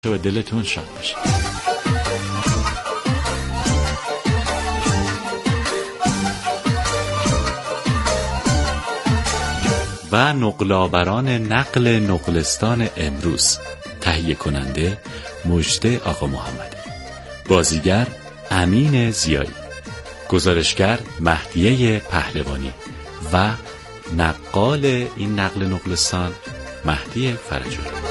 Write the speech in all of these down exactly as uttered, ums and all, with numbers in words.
و دلتون شاد باشه. و نقل‌آوران نقل نقلستان امروز، تهیه کننده مجده آقا محمدی، بازیگر امین زیایی، گزارشگر مهدیه پهلوانی و نقال این نقل نقلستان مهدی فرجوی.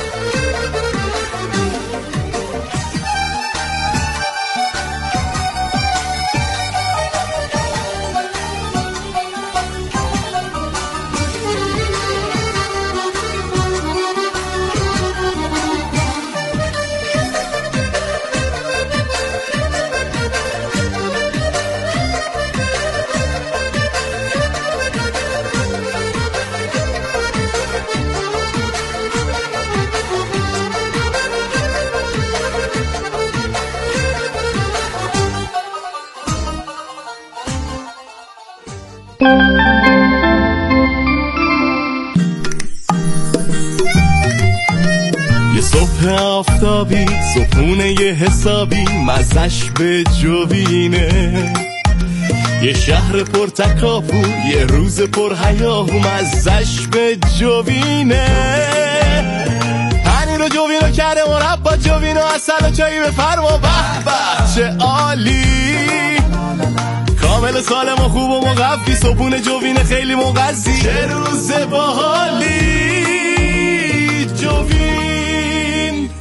یه صبح آفتابی، صبحونه یه حسابی، مزش به جوینه. یه شهر پر تکاپو، یه روز پر هیاهو، مزش به جوینه. پنیر و جوینو کرده مربا، جوینو اصل و چایی بفرما، به به چه عالی. کامل سالم و خوب و مقوی، صبحونه جوینه خیلی مغذی، چه روز باحالی. جوین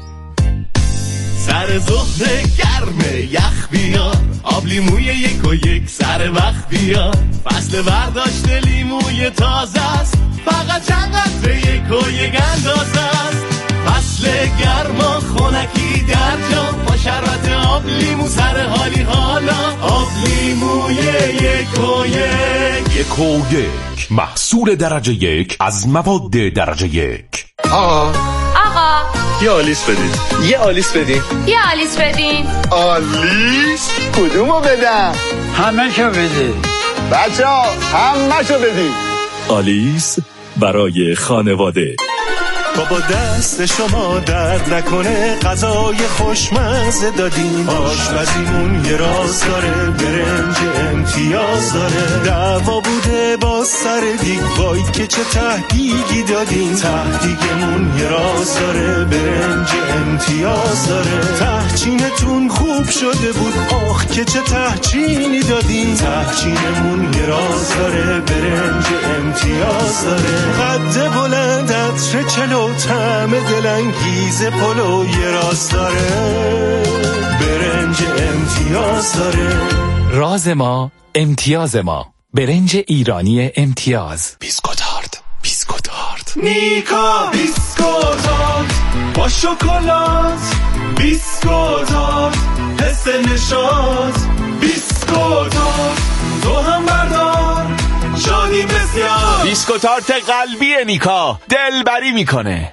سر ظهر گرمه، یخ بیار، آب لیموی یک و یک سر وقت بیار. فصل برداشت لیموی تازه است، فقط چند قطره یک و یک اندازه است. فصل گرما خونکی در جا، با شربت آب لیمو سر حالی حالا. آب لیموی یک و یک. یک و یک، محصول درجه یک از مواد درجه یک. آقا آقا یه آلیس بدین. یه آلیس بدین. یه آلیس بدین. آلیس؟ کدومو بدم؟ همه شو بدین بچه ها، همه شو بدین. آلیس برای خانواده. بابا دست شما درد نکنه، غذای خوشمزه دادین. آشپزیمون یه راز داره، برنج امتیاز داره. دعوا بوده با سر دیگ، وای که چه تهدیگی دادین. تهدیگمون یه راز داره، برنج امتیاز داره. تهچینتون خوب شده بود، آخ که چه تهچینی دادین. تهچینمون یه راز داره، برنج امتیاز داره. قد بلند عطر چلو، طعم دلانگیز پلو یه راست داره، برنج امتیاز داره. راز ما امتیاز ما، برنج ایرانی امتیاز. بیسکوتارد، بیسکوتارد. نیکا بیسکوتارد با شکلات، بیسکوتارد حس نشاط. بیسکوتارد تو هم بردار، شادی بسیار. بیسکوتارت قلبی نیکا، دلبری میکنه.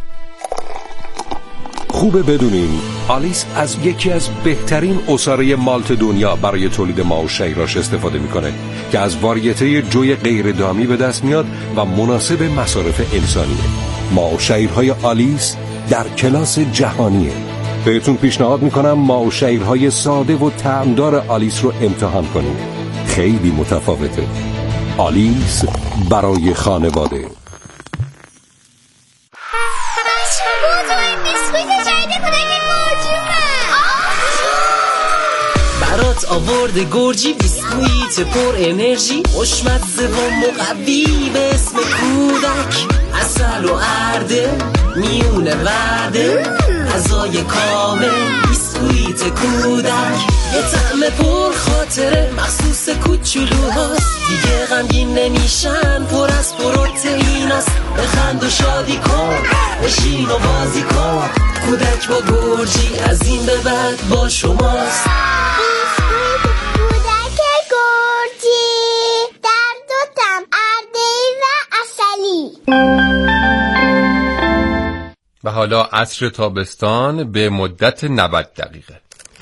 خوبه بدونین آلیس از یکی از بهترین عصاره مالت دنیا برای تولید ماه و شیراش استفاده میکنه که از واریته جوی غیر دامی به دست میاد و مناسب مصارف انسانیه. ماه و شیرهای آلیس در کلاس جهانیه. بهتون پیشنهاد میکنم ماه و شیرهای ساده و طعمدار آلیس رو امتحان کنید. خیلی متفاوته. آلیس برای خانواده. برات آورده گرجی، بیسکویت پر انرژی، خوشمزه و مقوی به اسم کودک. عسل و ارده میونه ورده، غذای کامل بیسکویت کودک. یه طعم پر خاطره مخصوص کوچولوهاست، دیگه غمگین نمیشن، پر از پروتئیناست. بخند و شادی کن، بشین و بازی کن، کودک با گرجی از این به بعد با شماست. کودک گرجی در دو طعم، ارده‌ای و عسلی. و حالا عصر تابستان به مدت نود دقیقه.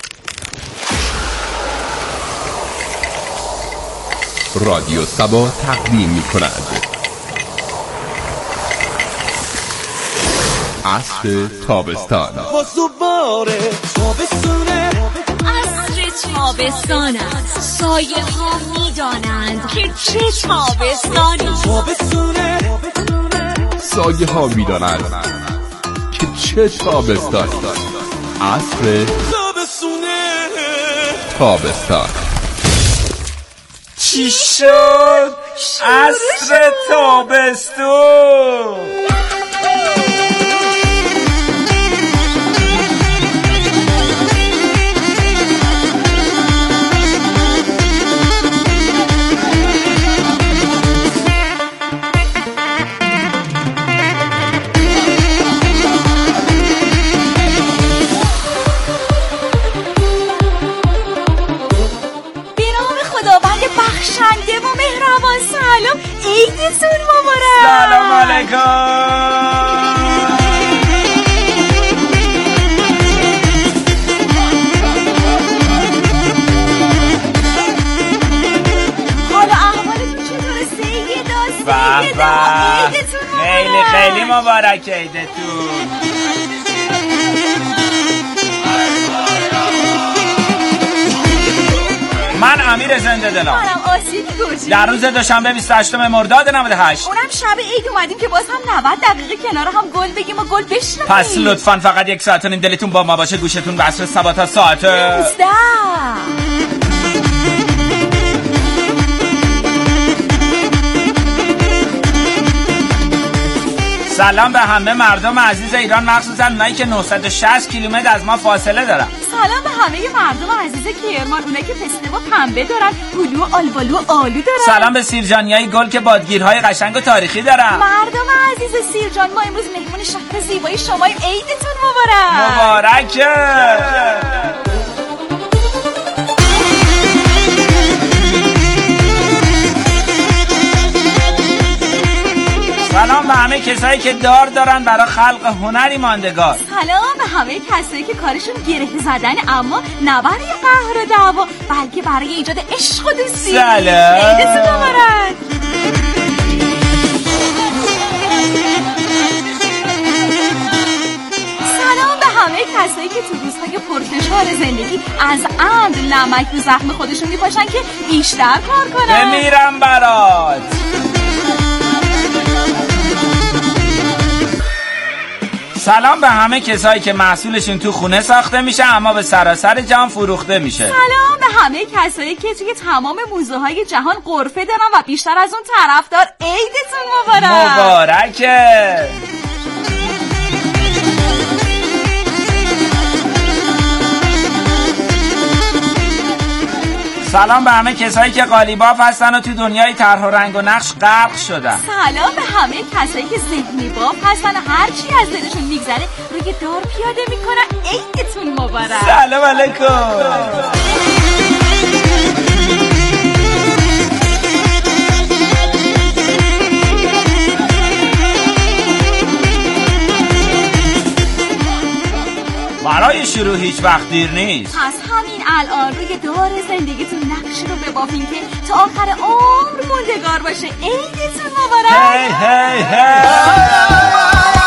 رادیو سبا تقدیم می کند عصر تابستان. دوباره تابستونه، عصر تابستان است. سایه ها میدانند که چه تابستانی. تابستونه، سایه ها میدانند که چه تابستانی. عصر تابستونه، تابستان. چی شد؟ عصر تابستون. بخشنده و مهربان سلام، عیدتون مبارک. سلام علیکم. حالا احوالتون چطوره سیدا؟ سیدا عیدتون مبارک. خیلی خیلی مبارک عیدتون. من امیر زنده دلم. منم آسیب گرجی. در روز دوشنبه بیست و هشتم مرداد نود و هشت اونم شب عید اومدیم که باز هم نود دقیقه کنار هم گل بگیم و گل بشنویم. پس لطفاً فقط یک ساعت و نیم دلتون با ما باشه، گوشتون بسته سبا تا ساعت نوزده. سلام به همه مردم عزیز ایران، مخصوصا اونایی که نهصد و شصت کیلومتر از ما فاصله دارن. سلام به همه مردم عزیز کرمان، اونایی که پسته و پنبه دارن، هلو و آلبالو و آلو دارن. سلام به سیرجانیای گل که بادگیرهای قشنگ و تاریخی دارن. مردم عزیز سیرجان، ما امروز مهمون شهر زیبای شماییم. عیدتون مبارک. مبارکه. سلام به همه کسایی که دار دارن برای خلق هنری ماندگار. سلام به همه کسایی که کارشون گره زدن، اما نه برای قهر و دعوا، بلکه برای ایجاد عشق و دوستی. سلام. عیدتون مبارک. سلام به همه کسایی که تو روزهای پرفشار زندگی از عمد نمک رو زخم خودشون میپاشن که بیشتر کار کنن. بمیرم برات. سلام به همه کسایی که محصولشون تو خونه ساخته میشه اما به سراسر جهان فروخته میشه. سلام به همه کسایی که توی تمام موزه های جهان غرفه دارن و بیشتر از اون طرفدار. عیدتون مبارک. مبارکه. سلام به همه کسایی که قالیباف هستن و تو دنیای طرح و رنگ و نقش غرق شدن. سلام به همه کسایی که ذهنی باف هستن و هر چی از دلشون میگذره روی دار پیاده میکنن. عیدتون مبارک. سلام علیکم. برای شروع هیچ وقت دیر نیست. پس همین الان روی دار زندگیتون نقش رو ببافین که تا آخر عمر موندگار باشه. عیدتون مبارک. هی هی هی.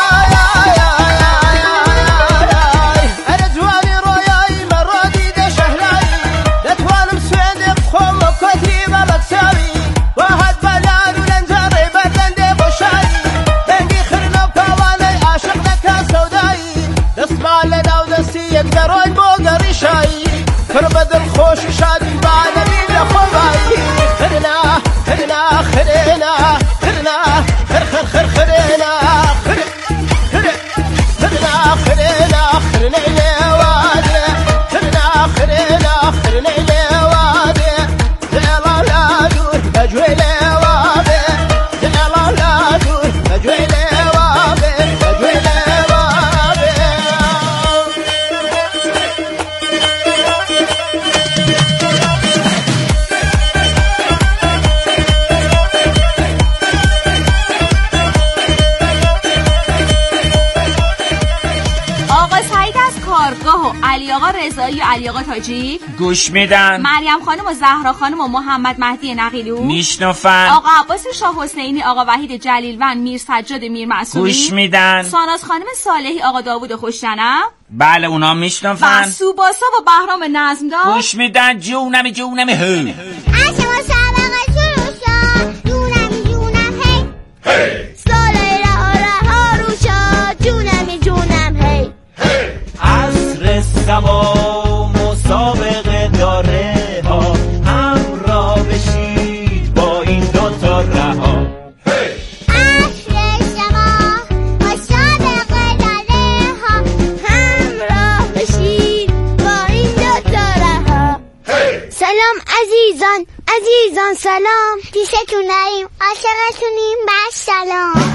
خوش شادی بالمی لخوایی خرنا خرنا خرنا خرنا خر خر خر خرنا خر خر خرنا خرنا خرنا لواده خرنا خرنا خرنا لواده لا لا دور اجوي لواده لا لا دور اجوي لواده اجوي لواده. کارگاه و علی آقا رضایی و علی آقا تاجی گوش میدن. مریم خانم و زهرا خانم و محمد مهدی نقیلو میشنفن. آقا عباس شاه حسینی، آقا وحید جلیلوند، میر سجاد میر معصومی گوش میدن. ساناز خانم صالحی، آقا داوود خوش‌جنب بله اونا میشنفن. و سوباسا و بهرام نظمدار گوش میدن. جونمی جونمی هی شما سابقه شروع شد. جونمی جونم هی هی ساله رها رها رو شد. جونمی جونم هی هی عصر سما مسابقه داره ها، همراه بشید با این دوتا رها. عصر شما مسابقه داره ها، همراه بشید با این دوتا رها. سلام عزیزان، عزیزان سلام. پیشتون داریم، عاشقتونیم، بس سلام.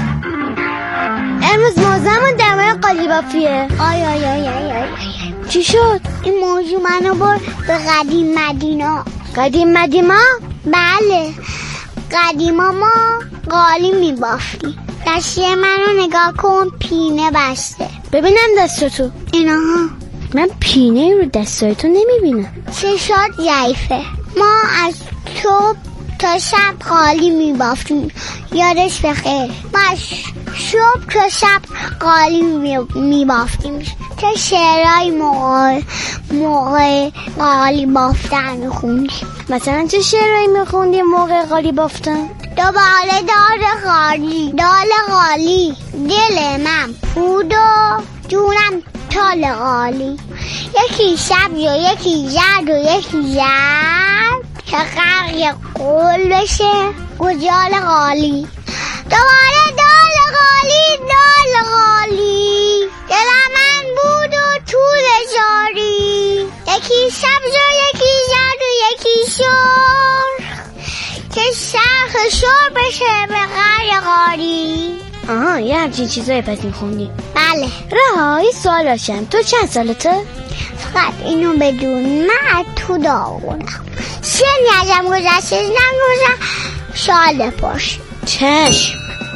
امروز موضوعمون در مورد قالیبافیه. آی آی آی آی آی چی شد؟ این موضوع منو برد به قدیم مدینا. قدیم مدینا؟ بله، قدیما ما قالی میبافتیم. دستی منو نگاه کن، پینه بسته. ببینم دستتو. اینها من پینه رو دستای تو نمیبینم. چشات ضعیفه. ما از صبح تا شب قالی میبافتیم. یادش بخیر. ما از صبح تا شب قالی میبافتیم. چه شعرهای موقع موقع قالی بافتن میخوندیم. مثلا چه شعرهایی میخوندیم موقع قالی بافتن؟ دوباره دال قالی، دال قالی، دل من پود و جونم تال قالی. یکی شب و یکی زرد و یکی زرد که غرق قول بشه گجال قالی. دوباره دال قالی، دال قالی، دل من بود و طول جاری. یکی سبز و یکی زرد و یکی شور که شرخ شور بشه به غرق قالی. آها یه همچین چیزایی پس میخوندی؟ بله. رها یه سوال داشتم، تو چند سالته؟ فقط اینو بدون، من تو داغونم. سنی ازم گذشته نگذشت سوال بپرس. چشم.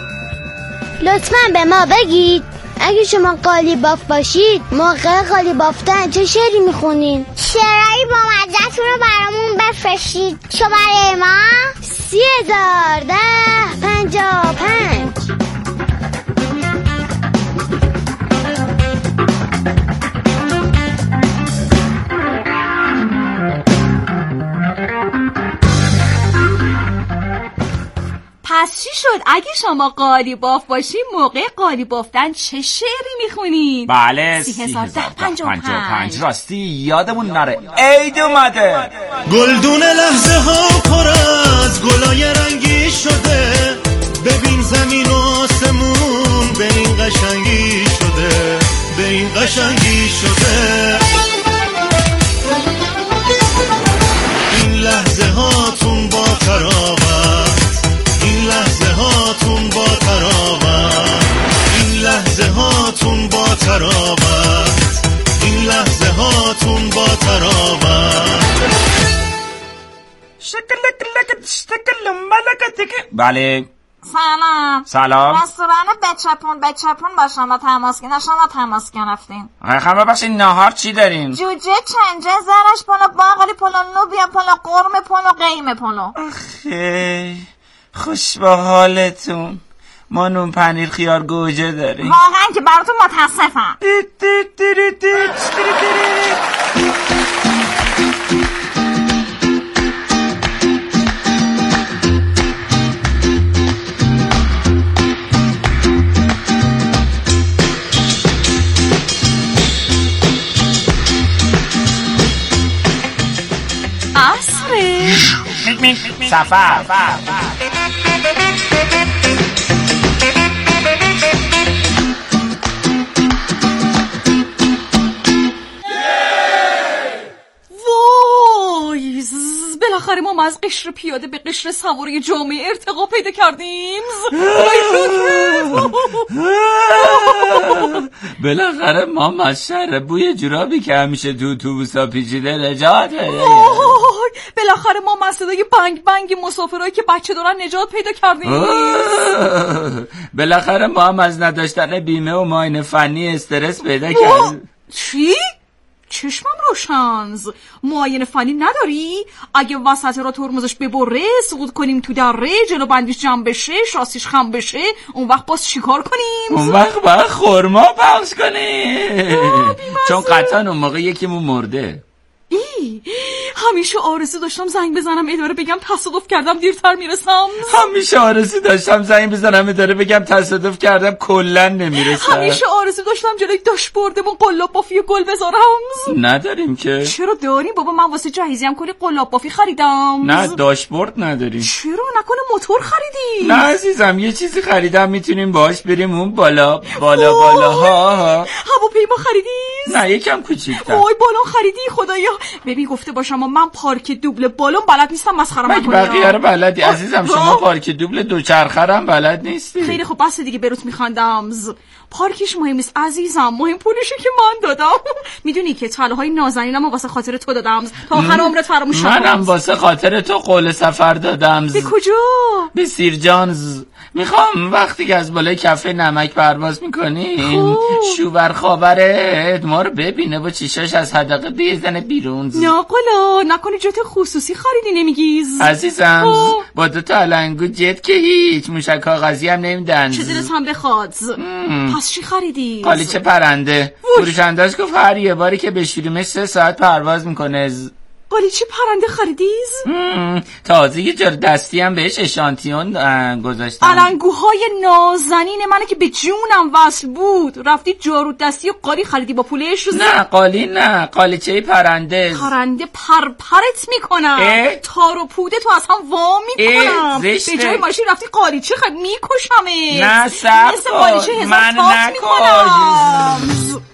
لطفاً به ما بگید اگه شما قالی باف باشید موقع قالی بافتن چه شعری میخونین؟ شعرهایی با مزه‌تون رو برامون بفرستید. چو برای ما سی هزار ده پنجاه پنج. پس چی شد اگه شما قالی باف باشین موقع قالی بافتن چه شعری میخونین؟ بله سی هزار ده پنجاه پنج. راستی یادمون نره عید اومده. گلدون لحظه ها پر از گلای رنگی شده. ببین زمین و آسمون به این قشنگی شده، به این قشنگی شده. این لحظه هاتون با تراوت، این لحظه هاتون با تراوت، این لحظه هاتون با تراوت، این لحظه هاتون با تراوت. شکلک شکل ملکتک. بله سلام. سلام. رستوران بچپون بچپون با شما تماس گرفتیم. شما تماس گرفتین. خیلی ببخشید نهار چی داریم؟ جوجه، چنجه، زرش پلو، باقالی پلو، لوبیا پلو، قرمه پلو، قیمه پلو. آخه خوش به حالتون. ما نون پنیر خیار گوجه داریم. واقعا که براتون متاسفم. سفر. وای بالاخره ما از قشر پیاده به قشر سواری جامعه ارتقا پیدا کردیم. بالاخره ما از شهر بوی جورابی که همیشه تو اتوبوسا پیچیده نجات پیدا. بالاخره ما از صدای بنگ بنگ مسافرایی که بچه دارن نجات پیدا کردیم. بالاخره ما هم از نداشتن بیمه و معاینه فنی استرس پیدا کردیم. چی؟ چشمم روشنز. معاینه فنی نداری؟ اگه وسط را ترمزش ببره، سقوط کنیم تو دره، جلو بندیش جمع بشه، شاسیش خم بشه، اون وقت باز چیکار کنیم؟ اون وقت باید خورما پخش کنیم، چون قطعا اون موقع یکیمون مرده. ای همیشه آرزو داشتم زنگ بزنم اداره بگم تصادف کردم دیرتر میرسم. همیشه آرزو داشتم زنگ بزنم اداره بگم تصادف کردم کلا نمیرسم. همیشه آرزو داشتم جلوی داشبوردمون قلاب بافی گل بذارم. نداریم که. چرا داریم بابا؟ من واسه جهیزی هم کلی قلاب بافی خریدم. نه داشبورد نداریم. چرا؟ نکنه موتور خریدی؟ نه عزیزم یه چیزی خریدم میتونیم باهاش بریم اون بالا بالا بالا ها. هواپیما خریدی؟ نه یکم کوچیک‌تر. وای بالون خریدی؟ خدایا ببین گفته باشم من پارک دوبل بالون بلد نیستم، مسخره نکنی. مگه بقیه رو بلدی عزیزم؟ شما پارک دوبل دوچرخه هم بلد نیستی. خیلی خب بس دیگه بروت میخندم. پارکش مهم نیست عزیزم، مهم پولشه که من دادم. میدونی که طلاهای نازنینمو واسه خاطر تو دادم تا آخر عمرت فراموش نکنی. منم واسه خاطر تو قول سفر دادم. به کجا؟ به سیرجانز. میخوام وقتی که از بالای کفه نمک پرواز میکنیم شوبر خاورت ما رو ببینه و چیشاش از حدقه بزنه بیرون. ناقلا نکنی جت خصوصی خریدی نمیگیز؟ عزیزم خواه. با دو تا علنگو جت که هیچ موشک کاغذی هم نمیدن. چه دلت هم بخواد. پس چی خریدی؟ قالیچه پرنده. فروشنده‌اش گفت هر یه باری که بشوریمش سه ساعت پرواز میکنه. قالیچه پرنده خریدیز؟ تازه یه جور دستی هم بهش اشانتیون گذاشتم. علنگوهای نازنین منه که به جونم وصل بود. رفتی جارو دستی و قالی خریدی با پولش؟ نه قالی نه، قالیچه پرنده. پرنده پرپرت میکنم، تار و پوده تو از هم وا میکنم. به جای ماشین رفتی قالیچه خرید میکشمه. نه سب من نکش.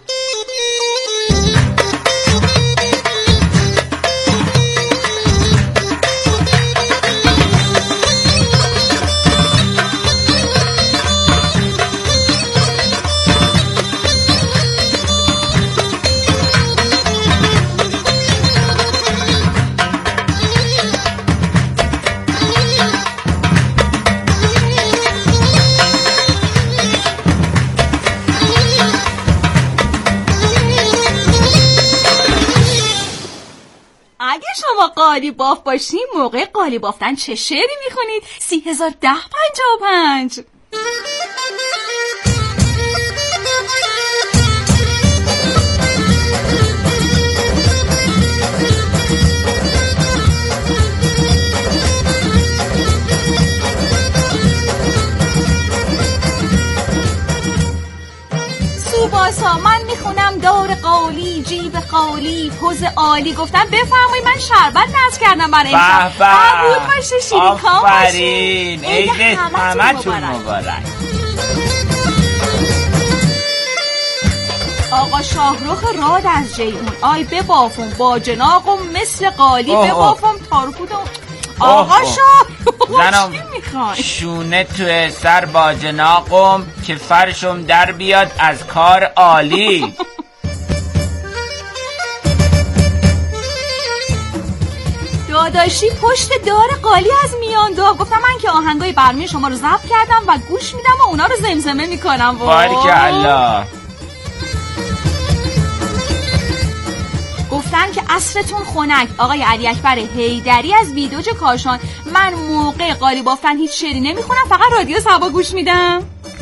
شما قالی باف باشین موقع قالی بافتن چه شعری میخونید؟ سی هزار ده پنجاه و پنج. سوباسا من میخونم دار قالی جیب قالی پوز عالی. گفتم بفرمایید من شربت ناز کردم برای امشب. قبول باشه شیریکا باشین. آفرین عید همتون مبارک. آقا شاهرخ راد از جیهون آی ببافم با جناقم مثل قالی ببافم تارپودم. آقا شاه زنم شونه تو سر با جناقم که فرشم در بیاد از کار عالی. داداشی پشت دار قالی از میان دو. گفتم من که آهنگای برمی شما رو ضبط کردم و گوش میدم و اونا رو زمزمه میکنم. بارکالله. گفتن که عصرتون خنک. آقای علی اکبر حیدری از ویدوج کاشان. من موقع قالی بافتن هیچ شعری نمیخونم، فقط رادیو سبا گوش میدم.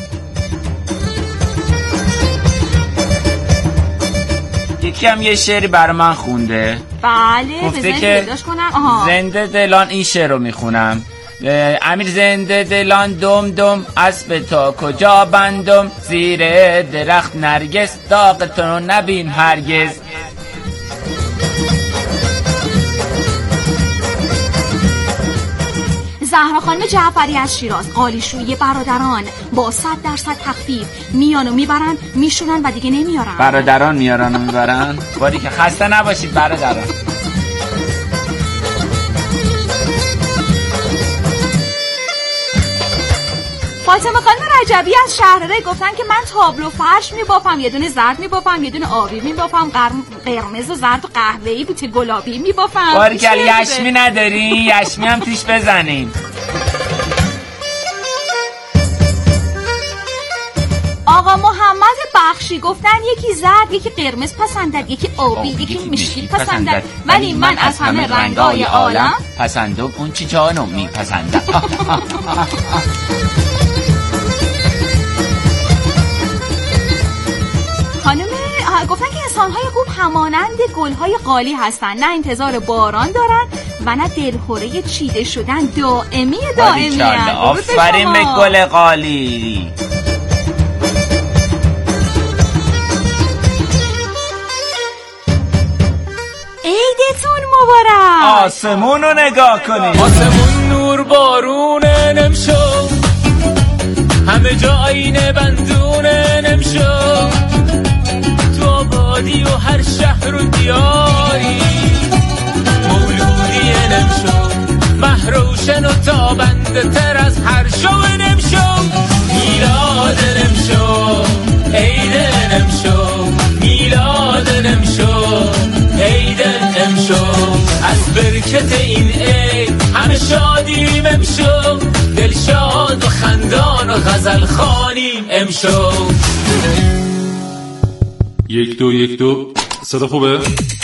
یکی هم یه شعری برای من خونده. بله گفته که زنده دلان این شعر رو میخونم. امیر زنده دلان دم دم اسب تا کجا بندم زیر درخت نرگس داغتون رو نبین هرگز. زهرا خانم جعفری از شیراز. قالیشویی برادران با صد درصد تخفیف میان و میبرن میشونن و دیگه نمیارن. برادران میارن و میبرن. باری که خسته نباشید برادران. فاطمه خانم رجبی از شهرره گفتن که من تابلو فرش میبافم، یه دونه زرد میبافم، یه دونه آبی میبافم، قرمز و زرد و قهوه‌ای بوته گلابی میبافم. باریکل یشمی نداری؟ یشمی هم توش بزنیم. آقا محمد نقاشی گفتن یکی زرد، یکی قرمز پسندد، یکی آبی، یکی مشکی پسندد، ولی من از همه رنگای عالم پسندم اون چی جانم میپسندم. خانم گفتن که انسان‌های خوب همانند گل‌های قالی هستن، نه انتظار باران دارن و نه دلخوره چیده شدن، دائمی دائمی هستن. آفرین به گل قالی. عیدتون مبارک. آسمون رو نگاه کنید، آسمون نور بارونه نمشو، همه جا آینه بندونه نمشو، تو آبادی و هر شهر و دیاری مولودی نمشو، محروشن و تابنده تر از هر شو نمشو، میلاد نمشو، عید نمشو، میلاد نمشو، عید نمشو، از برکت این عید همه شادیم امشو، دلشاد و خندان و غزل خوانیم امشو. یک دو یک دو صدا خوبه؟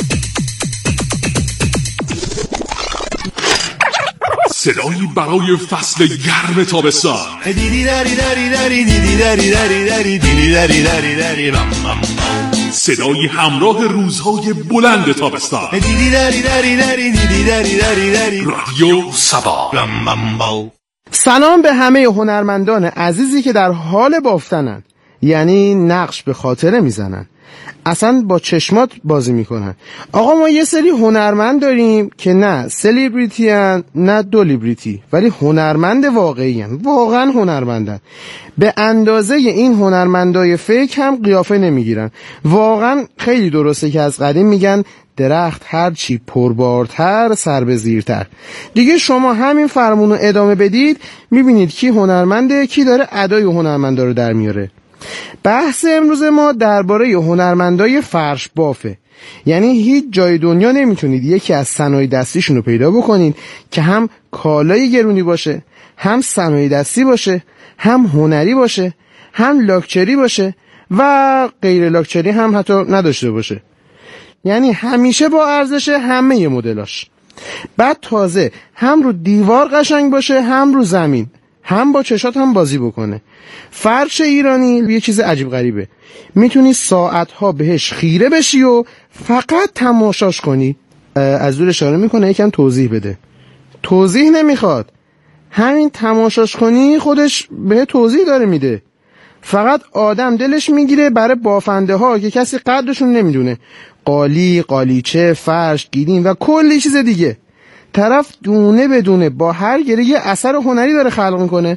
صدایی برای فصل گرم تابستان، دیدی داری داری داری دیدی داری داری داری دیدی داری داری داری رام رام، صدایی همراه روزهای بلند تابستان، دیدی داری داری داری دیدی داری داری داری رادیو سبا. سلام به همه هنرمندان عزیزی که در حال بافتنن، یعنی نقش به خاطره میزنن، اصلا با چشمات بازی میکنن. آقا ما یه سری هنرمند داریم که نه سلیبریتی هن نه دولیبریتی، ولی هنرمند واقعی هن. واقعا هنرمندن، به اندازه این هنرمندای فیک هم قیافه نمیگیرن. واقعا خیلی درسته که از قدیم میگن درخت هرچی پربارتر سر به زیرتر. دیگه شما همین فرمونو ادامه بدید میبینید کی هنرمنده، کی داره ادای هنرمندا رو در میاره. بحث امروز ما درباره هنرمندای فرش بافه، یعنی هیچ جای دنیا نمیتونید یکی از صنایع دستیشون رو پیدا بکنید که هم کالای گرونی باشه، هم صنایع دستی باشه، هم هنری باشه، هم لاکچری باشه و غیر لاکچری هم حتی نداشته باشه، یعنی همیشه با ارزش همه مدلاش. بعد تازه هم رو دیوار قشنگ باشه، هم رو زمین، هم با چشات هم بازی بکنه. فرش ایرانی یه چیز عجیب غریبه، میتونی ساعتها بهش خیره بشی و فقط تماشاش کنی. از دور اشاره میکنه یکم توضیح بده. توضیح نمیخواد، همین تماشاش کنی خودش به توضیح داره میده. فقط آدم دلش میگیره برای بافنده ها که کسی قدرشون نمیدونه، قالی، قالیچه، فرش، گیرین و کلی چیز دیگه. طرف دونه بدونه با هر گره یه اثر هنری داره خلق میکنه.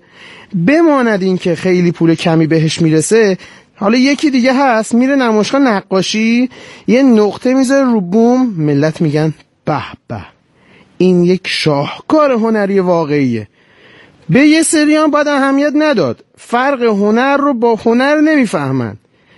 بماند این که خیلی پول کمی بهش میرسه، حالا یکی دیگه هست میره نمایشگاه نقاشی یه نقطه میذاره رو بوم، ملت میگن به به این یک شاهکار هنری واقعیه. به یه سریان باید اهمیت نداد، فرق هنر رو با هنر نمیفهمن.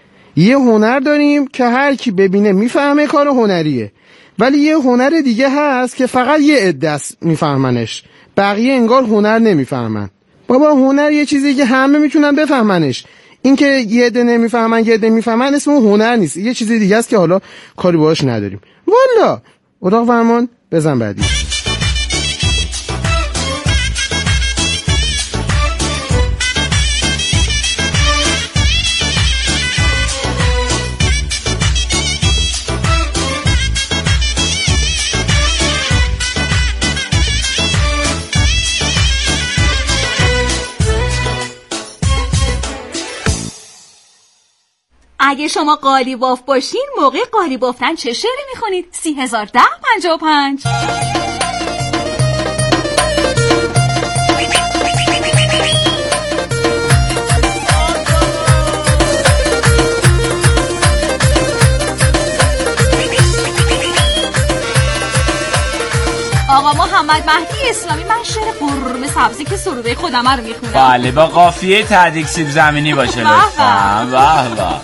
یه هنر داریم که هر کی ببینه میفهمه کار هنریه، ولی یه هنر دیگه هست که فقط یه عده است میفهمنش، بقیه انگار هنر نمیفهمن. بابا هنر یه چیزی که همه میتونن بفهمنش، این که یه عده نمیفهمن یه عده میفهمن اسم اون هنر نیست، یه چیزی دیگه است که حالا کاری باهاش نداریم. والا اتاق فرمان بزن بعدی. اگه شما قالی باف باشین موقع قالی بافتن چه شعری میخونید؟ سی هزار ده پنجاه و پنج. آقا محمد مهدی اسلامی، من شعر قرمه سبزی که سروده خودم رو میخونم. بله با قافیه ته‌دیگ سیب زمینی باشه لطفاً. به به.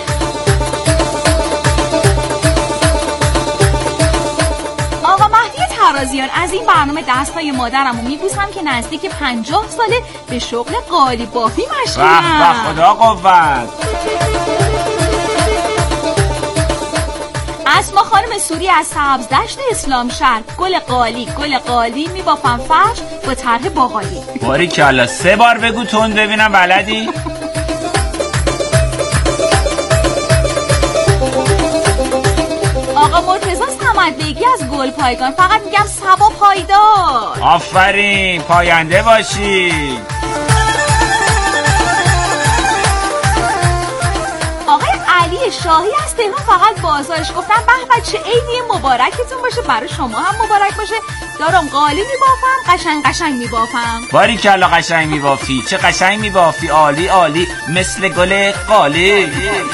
آقا مهدی ترازیان، از این برنامه دستای مادرمو میبوسم که نزدیک پنجاه ساله به شغل قالی بافی مشغولم. به به خدا قوت. اسما خانم سوری از سبزدشت اسلام شهر. گل قالی گل قالی میبافم فرش با طرح باقالی. باریکلا، سه بار بگو تون ببینم بلدی. آقا مرتضی صمدبیگی از گل پایگان. فقط میگم سبا پایدار. آفرین، پاینده باشی. آقای علی شاهی از تهران فقط بازارش. گفتم به به چه عیدی مبارکتون باشه، برای شما هم مبارک باشه. دارم قالی میبافم، قشنگ قشنگ میبافم. باریکلا قشنگ میبافی، چه قشنگ میبافی، عالی عالی، مثل گل قالی.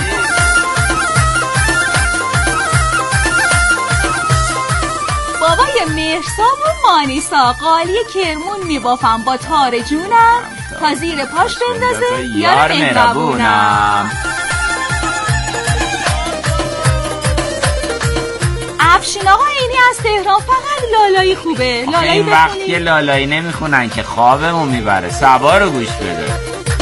بابای مرسا و مانیسا قالی کرمون میبافم با تار جونم تا زیر پاش بندازه یار مهربونم. افشین آقا اینی از تهران فقط لالایی خوبه. لالایی این وقت که لالایی نمیخونن که خوابمون میبره. سبا رو گوش بده.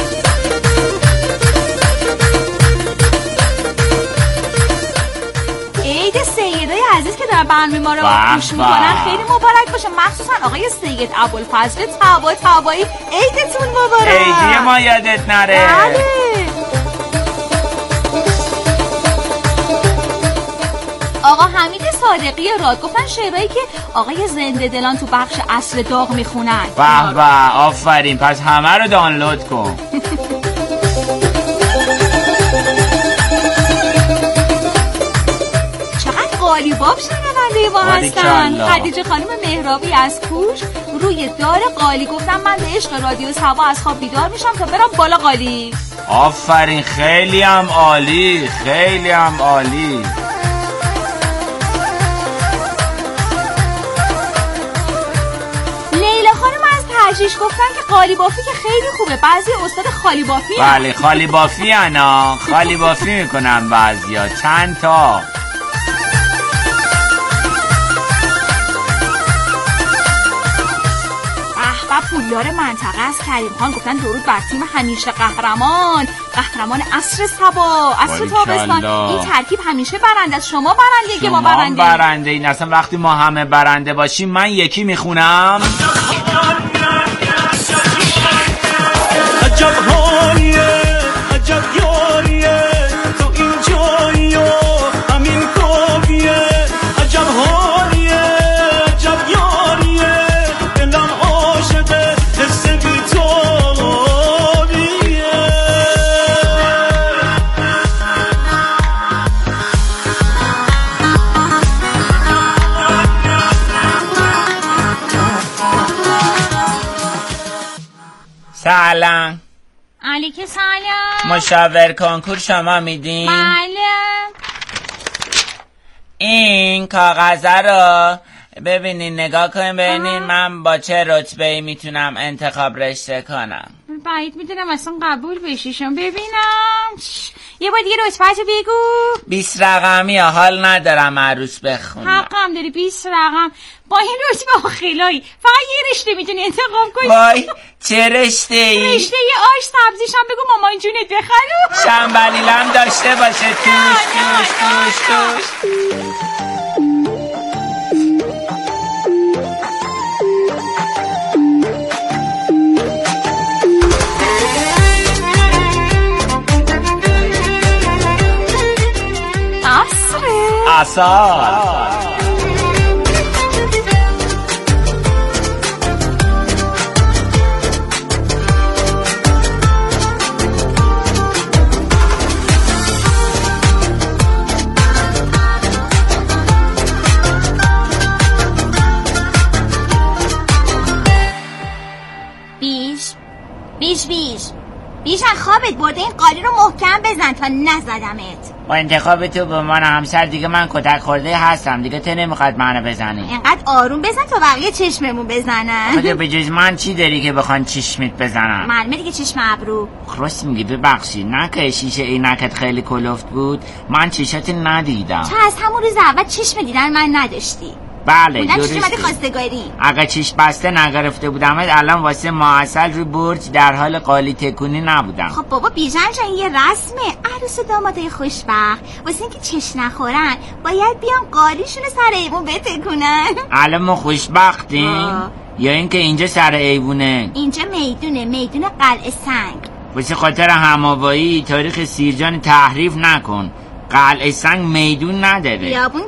عید سیدای عزیز که در برنامه ما رو گوش میکنن خیلی مبارک باشه، مخصوصا آقای سید ابوالفضل طبا طبایی. عیدتون مبارک. عیدی ما یادت نره. بله. آقا حمید صادقی راد گفتن شعرهایی که آقای زنده دلان تو بخش اصل داغ میخونن. به به، آفرین، پس همه رو دانلود کن. چقدر قالیباف شنونده ما هستن. خدیجه خانم مهرابی از کوش روی دار قالی. گفتم من به عشق رادیو سبا از خواب بیدار میشم تا برم بالا قالی. آفرین، خیلی هم عالی، خیلی هم عالی. ترجیش گفتن که قالی بافی که خیلی خوبه. بعضی استاد خالی بافی هم. بله خالی بافی انا خالی بافی میکنن بعضیا، چند تا. احباب پولدار منطقه از کریم خان گفتن درود بر تیم همیشه قهرمان، قهرمان عصر صبا، عصر تابستان. این ترکیب همیشه برنده است. شما برنده که ما برنده. شما برنده. این اصلا وقتی ما همه برنده باشیم من یکی میخونم. عجب حالیه، عجب یاریه، تو این جایی و همین کافیه. عجب حالیه، عجب یاریه، دلم عاشقه، حس بی‌تابیه. سلام. علیکم سلام. مشاور کنکور شما میدین؟ بله. این کاغذه رو ببینین، نگاه کنین، ببینین من با چه رتبه‌ای میتونم انتخاب رشته کنم. بعید میدونم اصلا قبول بشیشم. ببینم یه بار دیگه رتبه‌تو بگو. بیست رقمی ها، حال ندارم عروس بخونم. حقم داری، بیست رقم با این رتبه خیلایی. فقط یه رشته میتونی انتخاب کنی. وای چه رشته ای؟ رشته یه آش سبزیشم بگو مامان جونت بخرو. شنبلیلم داشته باشه توش توش توش توش. عسل. بیش بیش بیش بیش از خوابت برده این قالی رو محکم بزن تا نزدمت. با انتخاب تو به من همسر دیگه من کتک خورده هستم دیگه، تو نمیخواد منو بزنی. اینقدر آروم بزن تا بقیه چشممون بزنن. خدا به جز من چی داری که بخوان چشمت بزنن؟ معلومه دیگه چشم ابرو. خروس میگی ببخشید نه که شیشه عینکت خیلی کلفت بود، من چشات ندیدم. تو از همون روز اول چشم دیدن من نداشتی. بله بودم درسته. چیش اومدی خواستگاری؟ اگه چیش بسته نگرفته بودم الان واسه معسل روی برج در حال قالی تکونی نبودم. خب بابا بیژن جان یه رسمه، عروس و دامادای خوشبخت واسه اینکه چش نخورن باید بیان قالیشونو سر ایوون بتکونن. الان ما خوشبختیم یا اینکه اینجا سر ایوونه؟ اینجا میدونه، میدون قلعه سنگ. واسه خاطر هماوایی تاریخ سیرجان تحریف نکن. قلعه سنگ میدون نداره. بیابون